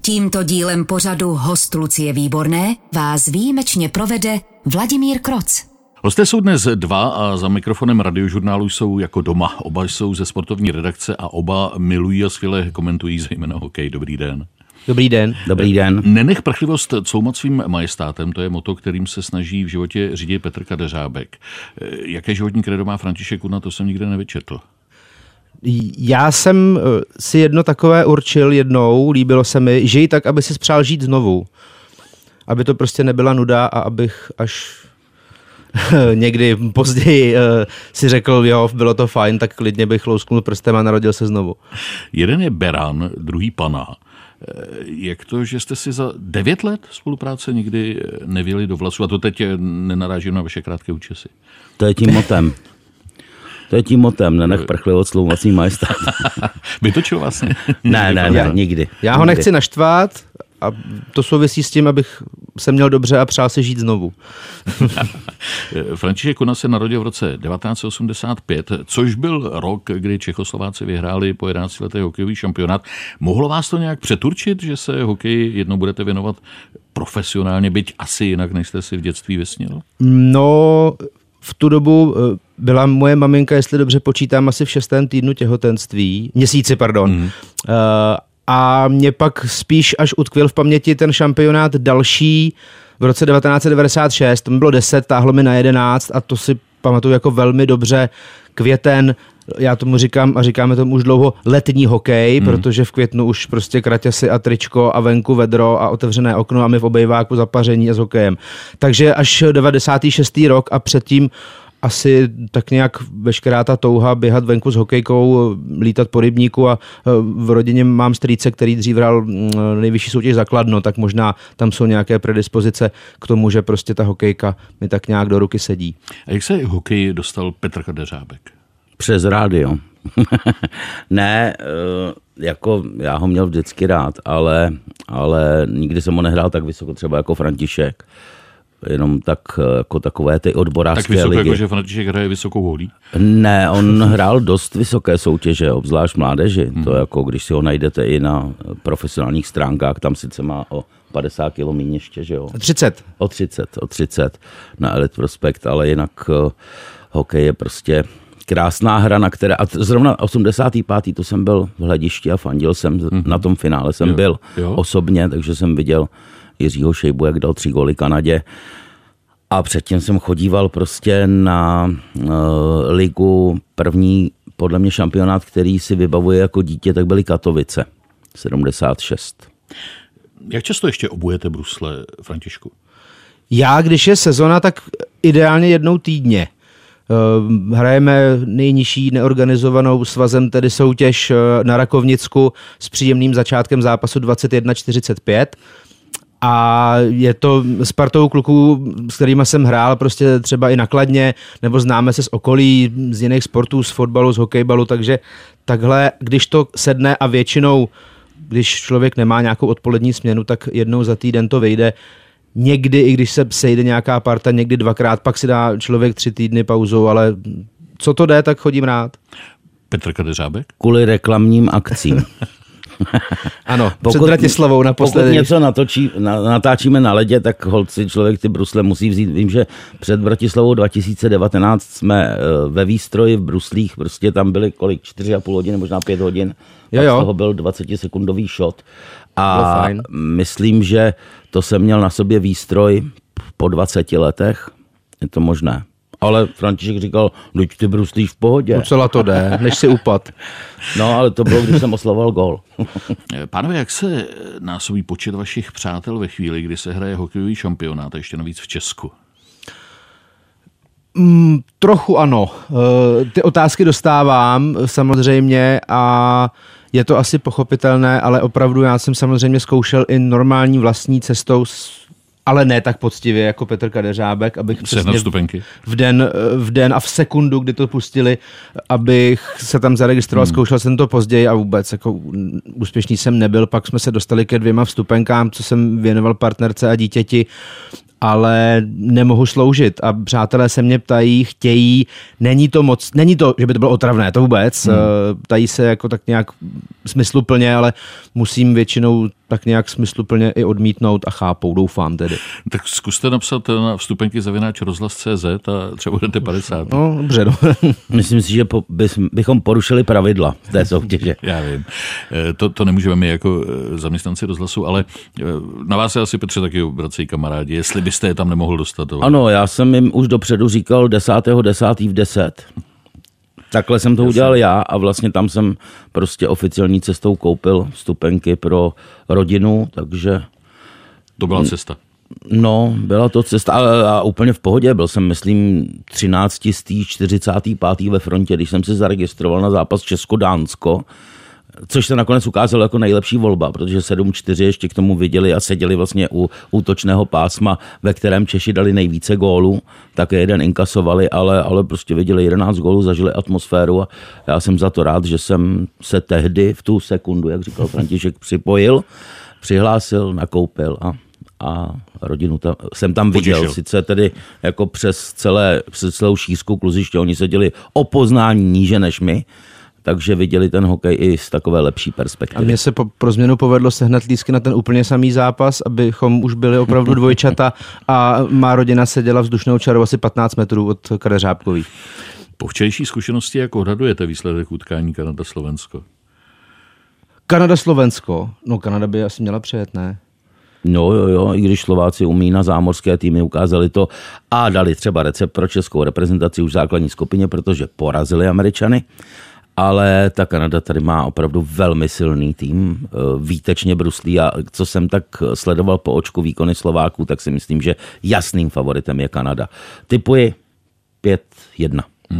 Tímto dílem pořadu Host Lucie Výborné vás výjimečně provede Vladimír Kroc. Hosté jsou dnes dva a za mikrofonem Radiožurnálu jsou jako doma. Oba jsou ze sportovní redakce a oba milují a skvěle komentují zejména hokej. Dobrý den. Dobrý den. Dobrý den. Nenech prchlivost cloumat svým majestátem, to je motto, kterým se snaží v životě řídit Petr Kadeřábek. Jaké životní kredo má František Kuna, to jsem nikde nevyčetl. Já jsem si jedno takové určil jednou, líbilo se mi, žij tak, aby si přál žít znovu. Aby to prostě nebyla nuda a abych až někdy později si řekl, jo, bylo to fajn, tak klidně bych lousknul prstem a narodil se znovu. Jeden je Beran, druhý Pana. Jak to, že jste si za 9 let spolupráce nikdy nevěli do vlasu? A to teď nenarážím na vaše krátké účesy. To je tím motem. Nenech prchlivost cloumací majestát. Vytočil vlastně? Ne, nikdy. Já ho nechci naštvat a to souvisí s tím, abych se měl dobře a přál se žít znovu. František Kuna se narodil v roce 1985, což byl rok, kdy Čechoslováci vyhráli po 11 letech hokejový šampionát. Mohlo vás to nějak přeturčit, že se hokeji jednou budete věnovat profesionálně, byť asi jinak, než jste si v dětství vysnil? No, v tu dobu byla moje maminka, jestli dobře počítám, asi v 6. týdnu měsíci. A mě pak spíš až utkvěl v paměti ten šampionát další v roce 1996, to mi bylo 10, táhlo mi na 11 a to si pamatuju jako velmi dobře. Květen, já tomu říkám a říkáme tomu už dlouho letní hokej, protože v květnu už prostě kraťasy a tričko a venku vedro a otevřené okno a my v obejváku zapaření a s hokejem. Takže až 96. rok a předtím asi tak nějak veškerá ta touha běhat venku s hokejkou, lítat po rybníku a v rodině mám strýce, který dřív hrál nejvyšší soutěž za Kladno, tak možná tam jsou nějaké predispozice k tomu, že prostě ta hokejka mi tak nějak do ruky sedí. A jak se hokej dostal Petr Kadeřábek? Přes rádio. Ne, jako já ho měl vždycky rád, ale nikdy jsem ho nehrál tak vysoko třeba jako František. Jenom tak jako takové ty odborářské ligy. Tak vysoko, jako že František hraje vysokou holí? Ne, on hrál dost vysoké soutěže, obzvlášť mládeži. To jako, když si ho najdete i na profesionálních stránkách, tam sice má o 50 kg míň ještě, že jo? 30. O 30 na Elite Prospect, ale jinak hokej je prostě krásná hra, na které, a zrovna 85. to jsem byl v Hledišti a fandil jsem, na tom finále jsem byl osobně, takže jsem viděl Jiřího Šejbu, jak dal 3 góly Kanadě. A předtím jsem chodíval prostě na ligu první, podle mě šampionát, který si vybavuje jako dítě, tak byly Katovice, 76. Jak často ještě obujete brusle, Františku? Já, když je sezona, tak ideálně jednou týdně. Hrajeme nejnižší neorganizovanou svazem, tedy soutěž na Rakovnicku s příjemným začátkem zápasu 21:45. A je to s partou kluků, s kterými jsem hrál prostě třeba i na Kladně, nebo známe se z okolí, z jiných sportů, z fotbalu, z hokejbalu, takže takhle, když to sedne a většinou, když člověk nemá nějakou odpolední směnu, tak jednou za týden to vyjde. Někdy, i když se sejde nějaká parta, někdy 2krát, pak si dá člověk 3 týdny pauzu, ale co to jde, tak chodím rád. Petr Kadeřábek? Kvůli reklamním akcím. Ano, před Bratislavou naposledy. Pokud něco natáčíme na ledě, tak holci člověk ty brusle musí vzít. Vím, že před Bratislavou 2019 jsme ve výstroji v bruslích, prostě tam byly kolik, 4,5 hodiny, možná 5 hodin. Pak z toho byl 20sekundový shot. A myslím, že to jsem měl na sobě výstroj po 20 letech. Je to možné. Ale František říkal, duď ty bruslíš v pohodě. Docela to jde, než si upad. No, ale to bylo, když jsem oslavoval gól. Pánové, jak se násobí počet vašich přátel ve chvíli, kdy se hraje hokejový šampionát a ještě navíc v Česku? Trochu ano. Ty otázky dostávám samozřejmě a je to asi pochopitelné, ale opravdu já jsem samozřejmě zkoušel i normální vlastní cestou, ale ne tak poctivě jako Petr Kadeřábek, abych přesně v den a v sekundu, kdy to pustili, abych se tam zaregistroval, zkoušel jsem to později a vůbec jako úspěšný jsem nebyl, pak jsme se dostali ke 2 vstupenkám, co jsem věnoval partnerce a dítěti ale nemohu sloužit a přátelé se mě ptají, chtějí, není to, že by to bylo otravné, to vůbec, ptají se jako tak nějak smysluplně, ale musím většinou tak nějak smysluplně i odmítnout a chápou, doufám tedy. Tak zkuste napsat na vstupenky@rozhlas.cz a třeba budete 50. No, dobře. No. Myslím si, že bychom porušili pravidla té soutěže. Já vím. To nemůžeme my jako zaměstnanci rozhlasu, ale na vás se asi, Petře, taky obracejí kamarádi, jestli byste je tam nemohl dostat. Ano, já jsem jim už dopředu říkal 10.10. v 10. Takhle jsem to udělal já a vlastně tam jsem prostě oficiální cestou koupil vstupenky pro rodinu, takže... To byla cesta. No, byla to cesta a úplně v pohodě. Byl jsem, myslím, 13. z 45. ve frontě, když jsem se zaregistroval na zápas Česko-Dánsko, což se nakonec ukázalo jako nejlepší volba, protože 7-4 ještě k tomu viděli a seděli vlastně u útočného pásma, ve kterém Češi dali nejvíce gólů, také jeden inkasovali, ale prostě viděli 11 gólů, zažili atmosféru a já jsem za to rád, že jsem se tehdy v tu sekundu, jak říkal František, přihlásil, nakoupil a rodinu jsem tam viděl. Potěšil. Sice tedy jako přes celou šířku kluziště, oni seděli o poznání níže než my, takže viděli ten hokej i z takové lepší perspektivy. A mně se pro změnu povedlo sehnat lístky na ten úplně samý zápas, abychom už byli opravdu dvojčata a má rodina seděla vzdušnou čarou asi 15 metrů od Kadeřábkových. Po včerejší zkušenosti, jak odhadujete výsledek utkání Kanada-Slovensko? Kanada-Slovensko? No Kanada by asi měla přejet, ne? No jo, i když Slováci umí na zámořské týmy, ukázali to a dali třeba recept pro českou reprezentaci už v základní skupině, protože porazili Američany. Ale ta Kanada tady má opravdu velmi silný tým, výtečně bruslí a co jsem tak sledoval po očku výkony Slováků, tak si myslím, že jasným favoritem je Kanada. Tipuji 5-1.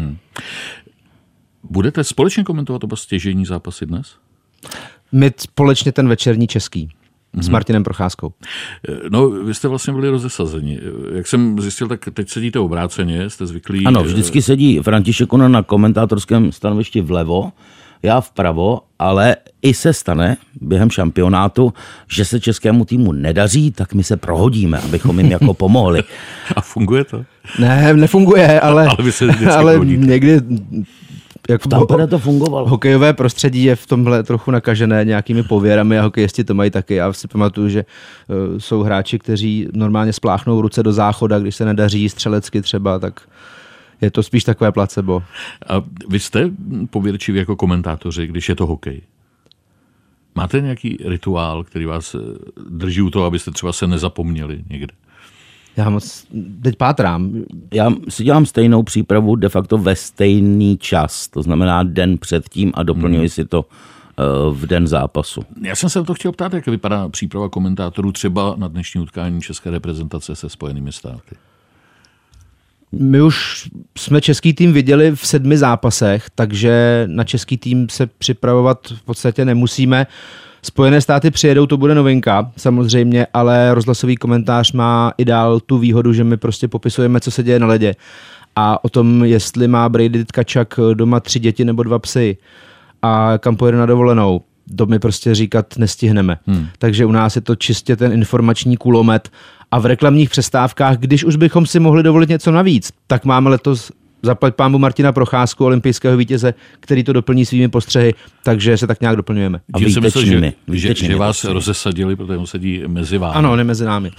Budete společně komentovat oba stěžejní zápasy dnes? My společně ten večerní český. S Martinem Procházkou. No, vy jste vlastně byli rozesazeni. Jak jsem zjistil, tak teď sedíte obráceně, jste zvyklí... Ano, vždycky sedí František na komentátorském stanovišti vlevo, já vpravo, ale i se stane během šampionátu, že se českému týmu nedaří, tak my se prohodíme, abychom jim jako pomohli. A funguje to? Ne, nefunguje, ale někdy... Jak v Tampere to fungovalo. Hokejové prostředí je v tomhle trochu nakažené nějakými pověrami a hokejisti to mají taky. Já si pamatuju, že jsou hráči, kteří normálně spláchnou ruce do záchoda, když se nedaří střelecky třeba, tak je to spíš takové placebo. A vy jste pověrčiví jako komentátoři, když je to hokej? Máte nějaký rituál, který vás drží u toho, abyste třeba se nezapomněli někde? Já moc teď pátrám. Já si dělám stejnou přípravu de facto ve stejný čas, to znamená den předtím a doplňuji si to v den zápasu. Já jsem se to chtěl ptát, jak vypadá příprava komentátorů třeba na dnešní utkání české reprezentace se Spojenými státy. My už jsme český tým viděli v 7 zápasech, takže na český tým se připravovat v podstatě nemusíme. Spojené státy přijedou, to bude novinka, samozřejmě, ale rozhlasový komentář má i dál tu výhodu, že my prostě popisujeme, co se děje na ledě. A o tom, jestli má Brady Tkačak doma 3 děti nebo 2 psy a kam pojede na dovolenou, to my prostě říkat nestihneme. Takže u nás je to čistě ten informační kulomet a v reklamních přestávkách, když už bychom si mohli dovolit něco navíc, tak máme letos zaplať pánbu Martina Procházku, olympijského vítěze, který to doplní svými postřehy, takže se tak nějak doplňujeme. A výtečnými, že vás rozesadili, protože on sedí mezi vámi. Ano, ne mezi námi.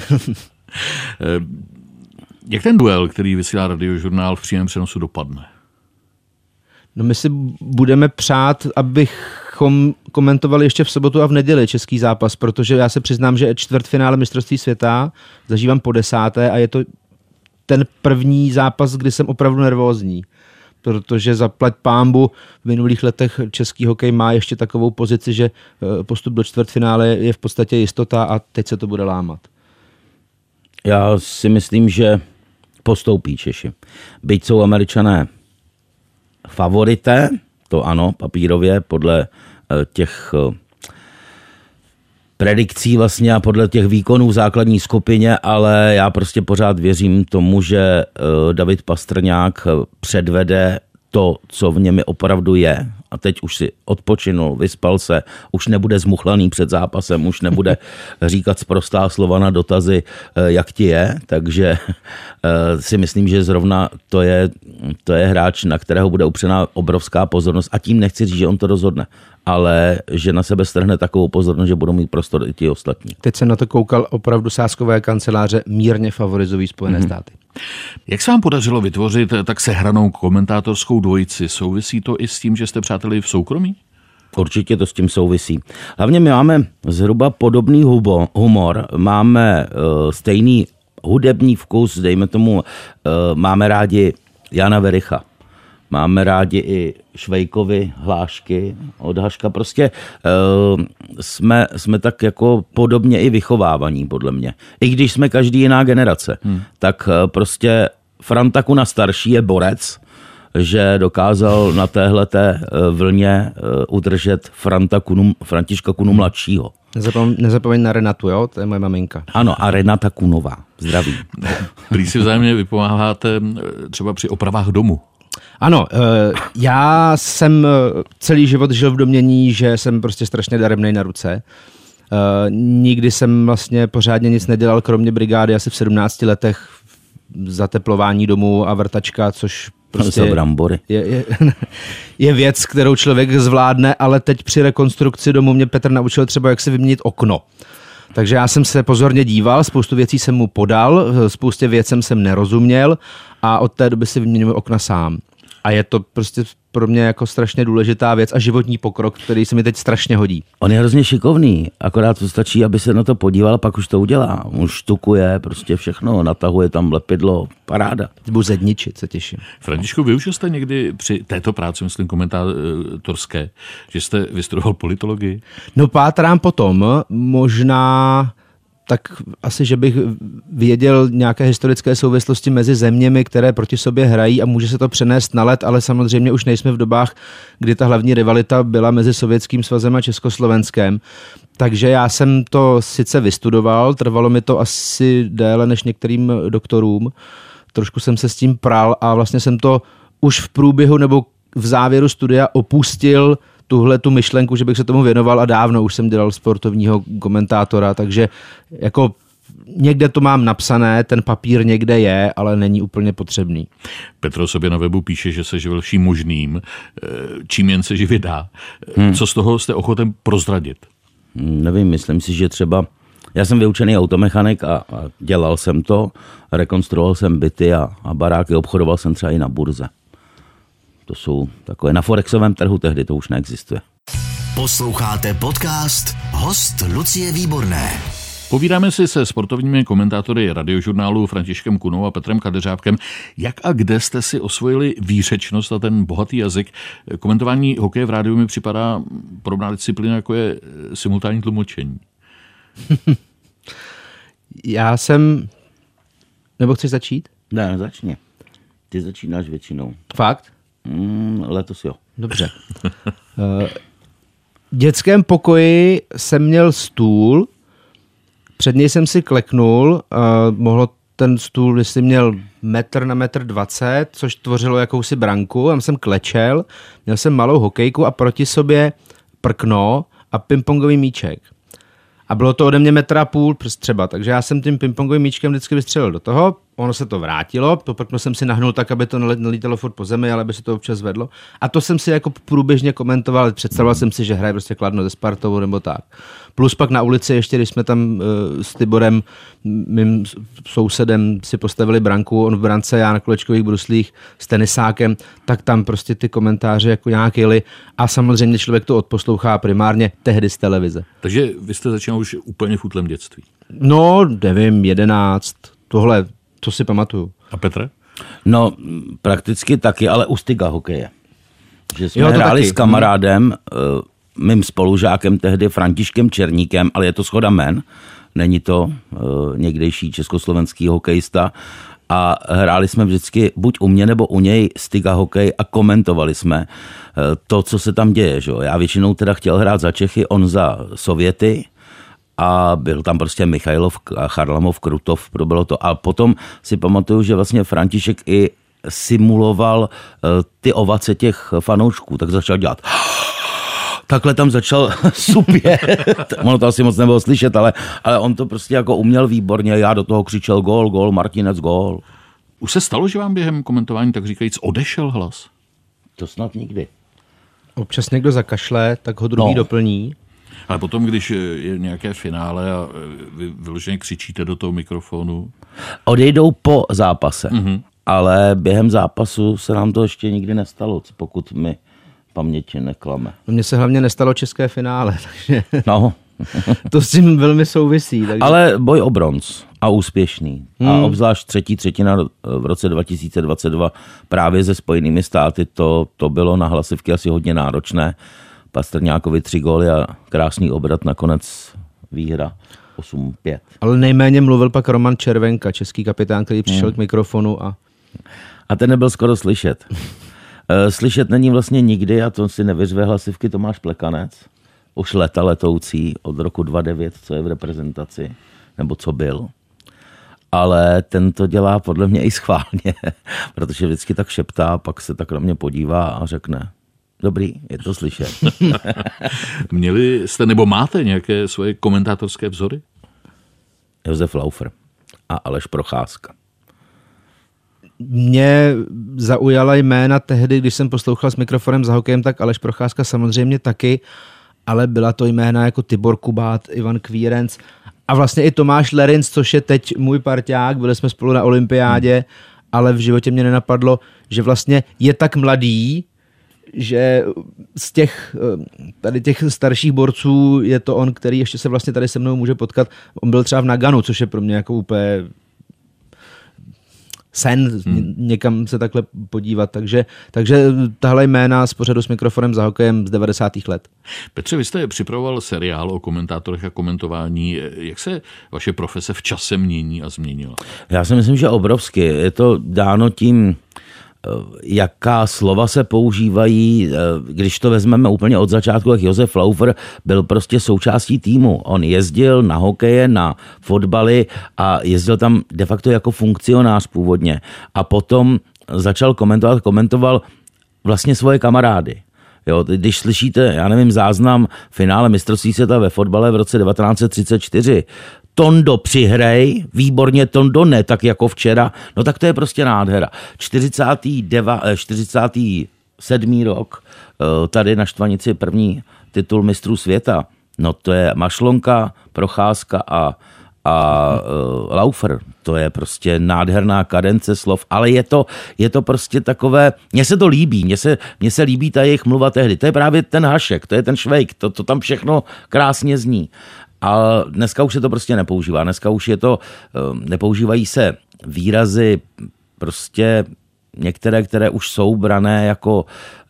Jak ten duel, který vysílá Radiožurnál v přímém přenosu, dopadne? No my si budeme přát, abychom komentovali ještě v sobotu a v neděli český zápas, protože já se přiznám, že čtvrtfinále mistrovství světa zažívám po 10. a je to ten první zápas, kdy jsem opravdu nervózní, protože zaplať pánbu v minulých letech český hokej má ještě takovou pozici, že postup do čtvrtfinále je v podstatě jistota a teď se to bude lámat. Já si myslím, že postoupí Češi. Byť jsou Američané favorité, to ano, papírově, podle těch predikcí vlastně a podle těch výkonů v základní skupině, ale já prostě pořád věřím tomu, že David Pastrňák předvede to, co v něm opravdu je, a teď už si odpočinul, vyspal se, už nebude zmuchlaný před zápasem, už nebude říkat sprostá slova na dotazy, jak ti je, takže si myslím, že zrovna to je hráč, na kterého bude upřená obrovská pozornost a tím nechci říct, že on to rozhodne, ale že na sebe strhne takovou pozornost, že budou mít prostor i ti ostatní. Teď jsem na to koukal, opravdu sázkové kanceláře mírně favorizují Spojené státy. Jak se vám podařilo vytvořit tak sehranou komentátorskou dvojici? Souvisí to i s tím, že jste přáteli v soukromí? Určitě to s tím souvisí. Hlavně my máme zhruba podobný humor, máme stejný hudební vkus, dejme tomu, máme rádi Jana Vericha. Máme rádi i Švejkovy hlášky od Haška. Prostě jsme tak jako podobně i vychovávaní, podle mě. I když jsme každý jiná generace, tak prostě Franta Kuna starší je borec, že dokázal na téhleté vlně udržet Františka Kunu mladšího. Nezapomeň na Renatu, jo? To je moje maminka. Ano, a Renata Kunová. Zdraví. Prý si vzájemně vypomáháte třeba při opravách domu. Ano, já jsem celý život žil v domnění, že jsem prostě strašně daremnej na ruce. Nikdy jsem vlastně pořádně nic nedělal, kromě brigády asi v 17 letech zateplování domu a vrtačka, což prostě je věc, kterou člověk zvládne, ale teď při rekonstrukci domu mě Petr naučil třeba, jak si vyměnit okno. Takže já jsem se pozorně díval, spoustu věcí jsem mu podal, spoustě věcem jsem nerozuměl a od té doby si vyměňuji okna sám. A je to prostě pro mě jako strašně důležitá věc a životní pokrok, který se mi teď strašně hodí. On je hrozně šikovný, akorát to stačí, aby se na to podíval, pak už to udělá. On štukuje prostě všechno, natahuje tam lepidlo, paráda. Budu zedničit, se těším. Františku, využil jste někdy při této práci, myslím komentátorské, že jste vystudoval politologii? No pátrám potom, možná tak asi, že bych věděl nějaké historické souvislosti mezi zeměmi, které proti sobě hrají a může se to přenést na let, ale samozřejmě už nejsme v dobách, kdy ta hlavní rivalita byla mezi Sovětským svazem a Československem. Takže já jsem to sice vystudoval, trvalo mi to asi déle než některým doktorům. Trošku jsem se s tím pral a vlastně jsem to už v průběhu nebo v závěru studia opustil tu myšlenku, že bych se tomu věnoval a dávno už jsem dělal sportovního komentátora, takže jako někde to mám napsané, ten papír někde je, ale není úplně potřebný. Petr o sobě na webu píše, že se živil vším možným, čím jen se živit dá. Co z toho jste ochoten prozradit? Nevím, myslím si, že třeba já jsem vyučený automechanik a dělal jsem to, rekonstruoval jsem byty a baráky, obchodoval jsem třeba i na burze. To jsou takové na forexovém trhu, tehdy to už neexistuje. Posloucháte podcast Host Lucie Výborné. Povídáme si se sportovními komentátory radiožurnálu Františkem Kunou a Petrem Kadeřábkem. Jak a kde jste si osvojili výřečnost a ten bohatý jazyk? Komentování hokeje v rádiu mi připadá podobná disciplína, jako je simultánní tlumočení. Já jsem... Nebo chceš začít? Ne, začni. Ty začínáš většinou. Fakt? Letos jo. Dobře. V dětském pokoji jsem měl stůl, před něj jsem si kleknul, mohlo ten stůl, jestli měl 1 na 1,20 m, což tvořilo jakousi branku, tam jsem klečel, měl jsem malou hokejku a proti sobě prkno a pingpongový míček. A bylo to ode mě 1,5 m třeba, takže já jsem tím pingpongovým míčkem vždycky vystřelil do toho, ono se to vrátilo, to prkno jsem si nahnul tak, aby to nelítalo furt po zemi, ale aby se to občas vedlo. A to jsem si jako průběžně komentoval, představoval jsem si, že hraje prostě Kladno se Spartou nebo tak. Plus pak na ulici ještě, když jsme tam s Tiborem, mým sousedem, si postavili branku, on v brance, já na kolečkových bruslích s tenisákem, tak tam prostě ty komentáře jako nějak jeli a samozřejmě člověk to odposlouchá primárně tehdy z televize. Takže vy jste začínal už úplně v útlém dětství. No, nevím, 11, tohle, to si pamatuju. A Petr? No, prakticky taky, ale u styka hokeje. Že jsme hráli taky s kamarádem, mým spolužákem tehdy, Františkem Černíkem, ale je to shoda jmen, není to někdejší československý hokejista, a hráli jsme vždycky buď u mě nebo u něj styka hokej a komentovali jsme to, co se tam děje. Že? Já většinou teda chtěl hrát za Čechy, on za Sověty, a byl tam prostě Michailov, Charlamov, Krutov, bylo to. A potom si pamatuju, že vlastně František i simuloval ty ovace těch fanoušků, tak začal dělat. Takhle tam začal supě. Ono to asi moc nebylo slyšet, ale on to prostě jako uměl výborně. Já do toho křičel gól, Martinec, gól. Už se stalo, že vám během komentování tak říkajíc odešel hlas? To snad nikdy. Občas někdo zakašle, tak ho druhý doplní. Ale potom, když je nějaké finále a vy vyloženě křičíte do toho mikrofonu? Odejdou po zápase, ale během zápasu se nám to ještě nikdy nestalo, pokud mi paměti neklame. Mně se hlavně nestalo české finále, takže No. to s tím velmi souvisí. Takže... Ale boj o bronz a úspěšný. A obzvlášť třetí třetina v roce 2022 právě se Spojenými státy, to bylo na hlasivky asi hodně náročné. Pastrňákovi 3 góly a krásný obrat, nakonec výhra 8-5. Ale nejméně mluvil pak Roman Červenka, český kapitán, který přišel k mikrofonu a ten nebyl skoro slyšet. Slyšet není vlastně nikdy, a to si nevyřve hlasivky Tomáš Plekanec. Už leta letoucí od roku 2009, co je v reprezentaci, nebo co byl. Ale ten to dělá podle mě i schválně, protože vždycky tak šeptá, pak se tak na mě podívá a řekne: dobrý, je to slyšet. Měli jste nebo máte nějaké svoje komentátorské vzory? Josef Laufer a Aleš Procházka. Mě zaujala jména tehdy, když jsem poslouchal s mikrofonem za hokejem, tak Aleš Procházka samozřejmě taky, ale byla to jména jako Tibor Kubát, Ivan Kvírenc a vlastně i Tomáš Lerinc, což je teď můj parťák, byli jsme spolu na olympiádě, ale v životě mě nenapadlo, že vlastně je tak mladý, že z těch starších borců je to on, který ještě se vlastně tady se mnou může potkat. On byl třeba v Naganu, což je pro mě jako úplně sen někam se takhle podívat. Takže tahle jména z pořadu s mikrofonem za hokejem z 90. let. Petře, vy jste připravoval seriál o komentátorech a komentování. Jak se vaše profese v čase mění a změnila? Já si myslím, že obrovsky. Je to dáno tím, jaká slova se používají. Když to vezmeme úplně od začátku, jak Josef Laufer byl prostě součástí týmu. On jezdil na hokeje, na fotbaly a jezdil tam de facto jako funkcionář původně. A potom začal komentoval vlastně svoje kamarády. Jo, když slyšíte, já nevím, záznam finále mistrovství světa ve fotbale v roce 1934, Tondo přihrej, výborně Tondo, ne tak jako včera, no tak to je prostě nádhera. 47. rok, tady na Štvanici první titul mistrů světa, no to je Mašlonka, Procházka a Laufer. To je prostě nádherná kadence slov, ale je to prostě takové, mně se to líbí, mně se líbí ta jejich mluva tehdy. To je právě ten Hašek, to je ten Švejk, to tam všechno krásně zní. A dneska už se to prostě nepoužívá. Dneska už je to, nepoužívají se výrazy prostě některé, které už jsou brané jako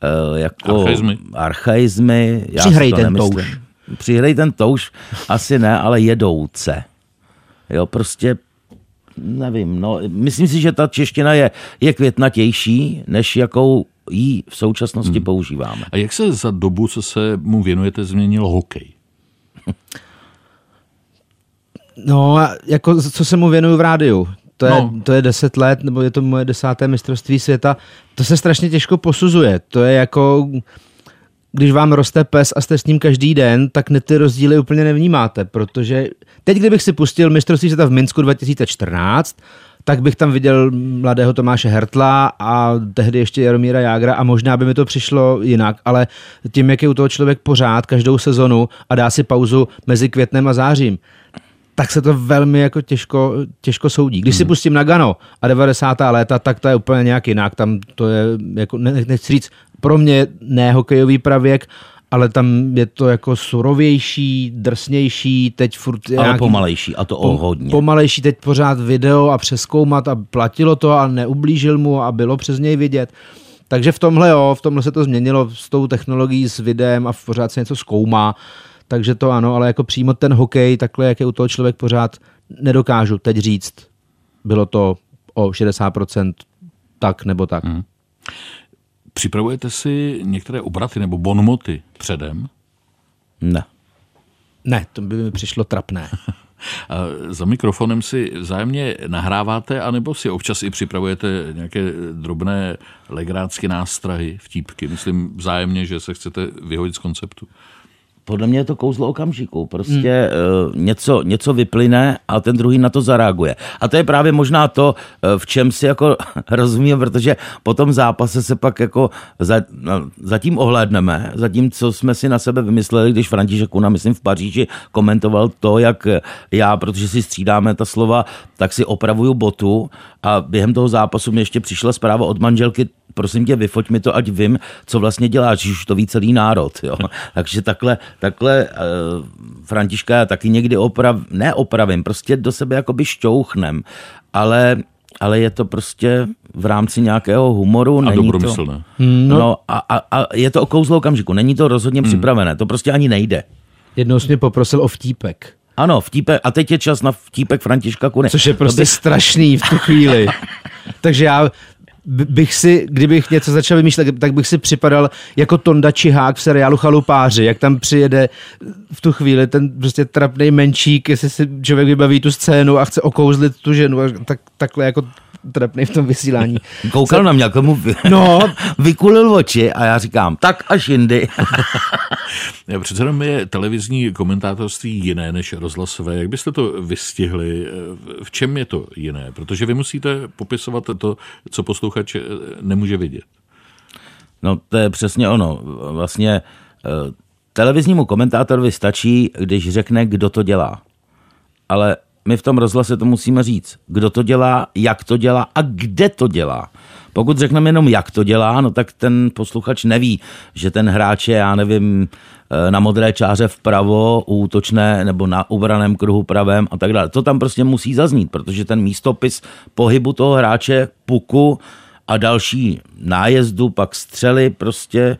archaizmy. Přihrej ten touš, asi ne, ale jedouce. Jo, prostě nevím, no, myslím si, že ta čeština je květnatější, než jakou jí v současnosti používáme. A jak se za dobu, co se mu věnujete, změnil hokej? No, jako co se mu věnuju v rádiu. To je 10 let, nebo je to moje 10. mistrovství světa. To se strašně těžko posuzuje. To je jako, když vám roste pes a jste s ním každý den, tak ty rozdíly úplně nevnímáte, protože teď, kdybych si pustil mistrovství světa v Minsku 2014, tak bych tam viděl mladého Tomáše Hertla a tehdy ještě Jaromíra Jágra a možná by mi to přišlo jinak, ale tím, jak je u toho člověk pořád každou sezonu a dá si pauzu mezi květnem a zářím, tak se to velmi jako těžko soudí. Když si pustím Nagano a 90. léta, tak to je úplně nějak jinak. Tam to je, jako, nechci říct, pro mě ne hokejový pravěk, ale tam je to jako surovější, drsnější, teď furt... Ale pomalejší, a to hodně. Pomalejší, teď pořád video a přezkoumat a platilo to a neublížil mu a bylo přes něj vidět. Takže v tomhle se to změnilo s tou technologií, s videem a pořád se něco zkoumá. Takže to ano, ale jako přímo ten hokej, takhle, jak je u toho člověk pořád, nedokážu teď říct. Bylo to o 60% tak nebo tak. Připravujete si některé obraty nebo bonmoty předem? Ne. Ne, to by mi přišlo trapné. A za mikrofonem si vzájemně nahráváte, anebo si občas i připravujete nějaké drobné legrácky nástrahy, vtípky? Myslím vzájemně, že se chcete vyhodit z konceptu. Podle mě je to kouzlo okamžiku. Prostě něco vyplyne a ten druhý na to zareaguje. A to je právě možná to, v čem si jako rozumím, protože po tom zápase se pak jako zatím ohlédneme, zatím, co jsme si na sebe vymysleli, když František Kuna, myslím v Paříži, komentoval to, jak já, protože si střídáme ta slova, tak si opravuju botu a během toho zápasu mi ještě přišla zpráva od manželky, prosím tě, vyfoť mi to, ať vím, co vlastně děláš, už to ví celý národ. Jo. Takže takhle Františka já taky někdy neopravím, prostě do sebe jakoby šťouchnem, ale je to prostě v rámci nějakého humoru. A dobromyslné. No a je to o kouzlo okamžiku, není to rozhodně připravené, to prostě ani nejde. Jednou jsi mě poprosil o vtípek. Ano, vtípek, a teď je čas na vtípek Františka Kuny. Což je prostě strašný v tu chvíli. Takže já bych si, kdybych něco začal vymýšlet, tak bych si připadal jako Tonda Čihák v seriálu Chalupáři, jak tam přijede v tu chvíli ten prostě trapnej menšík, jestli si člověk vybaví tu scénu a chce okouzlit tu ženu, takhle jako trapnej v tom vysílání. Koukal na mě, jako mu vykulil oči a já říkám, tak až jindy. Přece jenom je televizní komentátorství jiné než rozhlasové. Jak byste to vystihli? V čem je to jiné? Protože vy musíte popisovat to, co posluchač nemůže vidět. No to je přesně ono. Vlastně televiznímu komentátorovi stačí, když řekne, kdo to dělá. Ale my v tom rozhlase to musíme říct. Kdo to dělá, jak to dělá a kde to dělá. Pokud řekneme jenom, jak to dělá, no tak ten posluchač neví, že ten hráč je, já nevím, na modré čáře vpravo, útočné nebo na ubraném kruhu pravém a tak dále. To tam prostě musí zaznít, protože ten místopis pohybu toho hráče, puku a další nájezdu, pak střely, prostě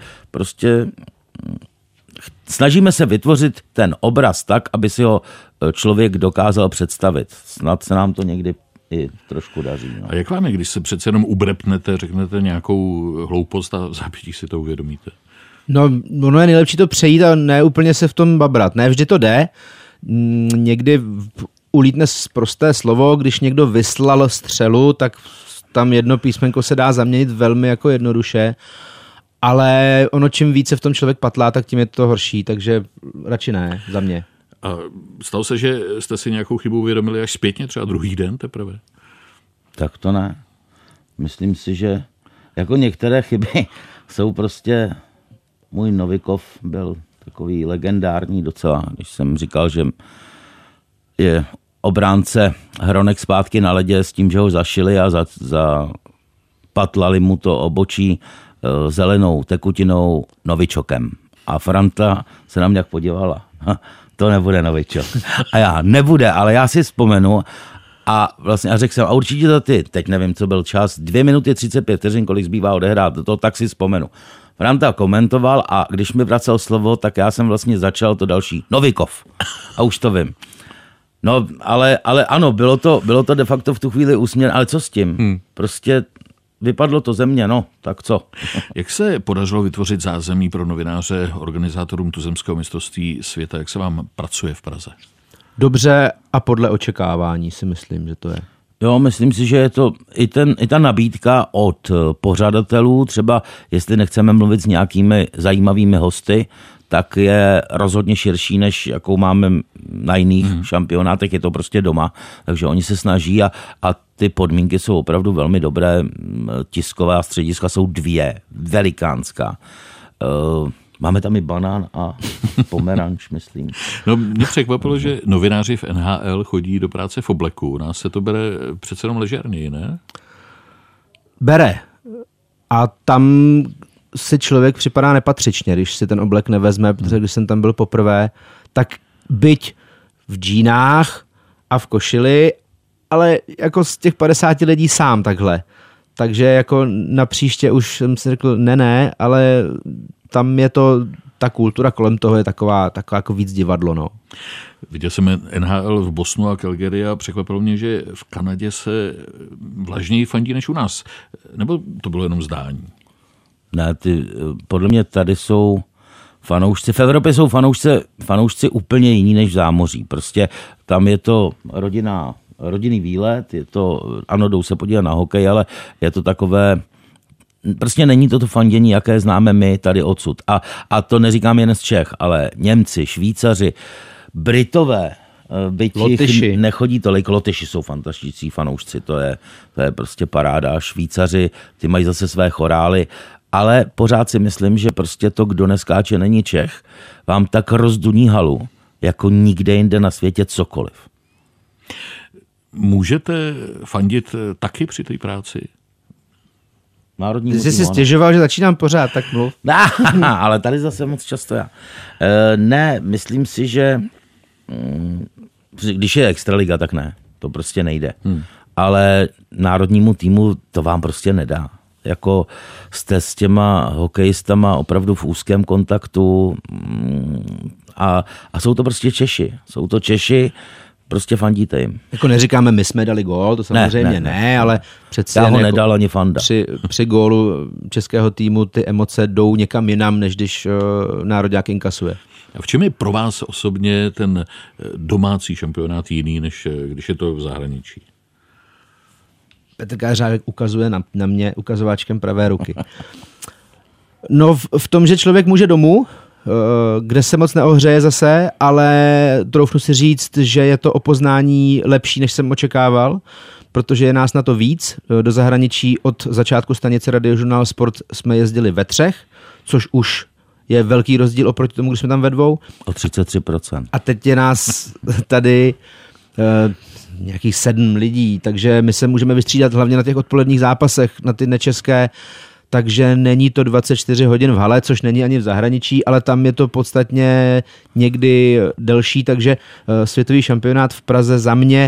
snažíme se vytvořit ten obraz tak, aby si ho člověk dokázal představit. Snad se nám to někdy i trošku daří. No. A jak vám je, když se přece jenom ubrepnete, řeknete nějakou hloupost a v zápětí si to uvědomíte? No, ono je nejlepší to přejít a ne úplně se v tom babrat. Ne vždy to jde. Někdy ulítne prosté slovo, když někdo vyslal střelu, tak tam jedno písmenko se dá zaměnit velmi jako jednoduše. Ale ono, čím více v tom člověk patlá, tak tím je to horší, takže radši ne, za mě. A stalo se, že jste si nějakou chybu uvědomili až zpětně, třeba druhý den teprve? Tak to ne. Myslím si, že jako některé chyby jsou prostě... Můj Novikov byl takový legendární docela, když jsem říkal, že je obránce Hronek zpátky na ledě s tím, že ho zašili a zapatlali mu to obočí zelenou tekutinou novičokem. A Franta se na mě jak podívala. To nebude novičok. A já, nebude, ale já si vzpomenu a vlastně a řekl jsem, a určitě to ty, teď nevím, co byl čas, 2 minuty 35 vteřin, kolik zbývá odehrát, to tak si vzpomenu. Franta komentoval a když mi vracel slovo, tak já jsem vlastně začal to další. Novikov. A už to vím. No, ale ano, bylo to de facto v tu chvíli úsměv, ale co s tím? Prostě vypadlo to ze mě, no, tak co? Jak se podařilo vytvořit zázemí pro novináře, organizátorům tuzemského mistrovství světa? Jak se vám pracuje v Praze? Dobře a podle očekávání si myslím, že to je. Jo, myslím si, že je to i ta nabídka od pořadatelů, třeba jestli nechceme mluvit s nějakými zajímavými hosty, tak je rozhodně širší, než jakou máme na jiných šampionátech, je to prostě doma, takže oni se snaží a ty podmínky jsou opravdu velmi dobré, tisková střediska jsou 2, velikánská. Máme tam i banán a pomeranč, myslím. No, mě překvapilo, že novináři v NHL chodí do práce v obleku. U nás se to bere přece jenom ležérněji, ne? Bere. A tam si člověk připadá nepatřičně, když si ten oblek nevezme, protože když jsem tam byl poprvé, tak byť v džínách a v košili, ale jako z těch 50 lidí sám takhle. Takže jako na příště už jsem si řekl, ne, ale tam je to, ta kultura kolem toho je taková jako víc divadlo, no. Viděl jsem NHL v Bosnu a Calgary a překvapilo mě, že v Kanadě se vlažněji fandí než u nás. Nebo to bylo jenom zdání? Ne, podle mě tady jsou Fanoušci v Evropě jsou fanoušci úplně jiní než v zámoří. Prostě tam je to rodinný výlet, je to, ano, jdou se podívat na hokej, ale je to takové, prostě není to fandění, jaké známe my tady odsud. A to neříkám jen z Čech, ale Němci, Švýcaři, Britové, byť jich nechodí tolik, Lotyši jsou fantastiční fanoušci, to je prostě paráda. Švýcaři, ty mají zase své chorály, ale pořád si myslím, že prostě to, kdo neskáče, není Čech, vám tak rozduní halu, jako nikde jinde na světě cokoliv. Můžete fandit taky při té práci? Ty jsi si stěžoval, že začínám pořád, tak mluv. Ale tady zase moc často já. Ne, myslím si, že když je extraliga, tak ne. To prostě nejde. Ale národnímu týmu to vám prostě nedá. Jako jste s těma hokejistama opravdu v úzkém kontaktu a jsou to prostě Češi. Jsou to Češi, prostě fandíte jim. Jako neříkáme, my jsme dali gól, to samozřejmě ne, ale přeci já ho nedal ani fanda. Při gólu českého týmu ty emoce jdou někam jinam, než když národňák inkasuje. A v čem je pro vás osobně ten domácí šampionát jiný, než když je to v zahraničí? Petr Kářák ukazuje na mě ukazováčkem pravé ruky. No v tom, že člověk může domů, kde se moc neohřeje zase, ale troufnu si říct, že je to o poznání lepší, než jsem očekával, protože je nás na to víc. Do zahraničí od začátku stanice Radiožurnál Sport jsme jezdili ve 3, což už je velký rozdíl oproti tomu, když jsme tam ve 2. O 33%. A teď je nás tady nějakých 7 lidí, takže my se můžeme vystřídat hlavně na těch odpoledních zápasech, na ty nečeské, takže není to 24 hodin v hale, což není ani v zahraničí, ale tam je to podstatně někdy delší, takže světový šampionát v Praze za mě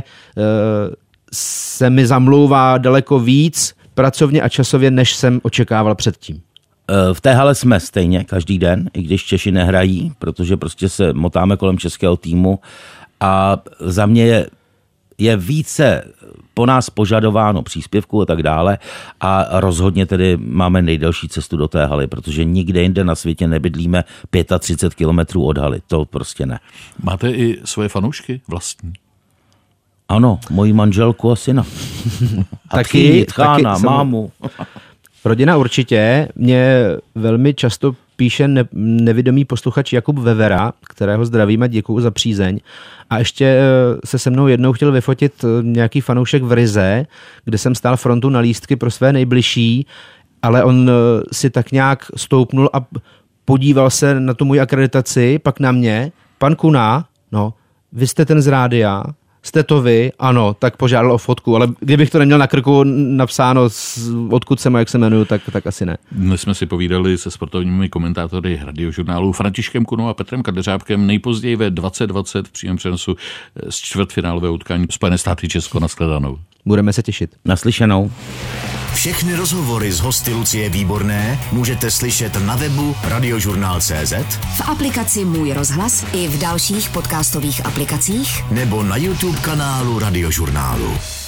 se mi zamlouvá daleko víc pracovně a časově, než jsem očekával předtím. V té hale jsme stejně každý den, i když Češi nehrají, protože prostě se motáme kolem českého týmu a za mě je více po nás požadováno příspěvku a tak dále a rozhodně tedy máme nejdelší cestu do té haly, protože nikde jinde na světě nebydlíme 35 kilometrů od haly, to prostě ne. Máte i svoje fanoušky vlastní? Ano, moji manželku a syna. A taky tchána, mámu. Rodina určitě. Mě velmi často píše nevědomý posluchač Jakub Vevera, kterého zdravím a děkuju za přízeň. A ještě se mnou jednou chtěl vyfotit nějaký fanoušek v Rize, kde jsem stál frontu na lístky pro své nejbližší, ale on si tak nějak stoupnul a podíval se na tu moji akreditaci, pak na mě. Pan Kuna, no, vy jste ten z rádia, jste to vy? Ano, tak požádal o fotku, ale kdybych to neměl na krku napsáno, odkud jsem a jak se jmenuju, tak asi ne. Dnes jsme si povídali se sportovními komentátory Radiožurnálu Františkem Kunou a Petrem Kadeřábkem nejpozději ve 20:20 v přímém přenosu z čtvrtfinálového utkání Spojené státy Česko. Nashledanou. Budeme se těšit. Naslyšenou. Všechny rozhovory s hosty Lucie Výborné můžete slyšet na webu radiožurnál.cz, v aplikaci Můj rozhlas i v dalších podcastových aplikacích nebo na YouTube kanálu Radiožurnálu.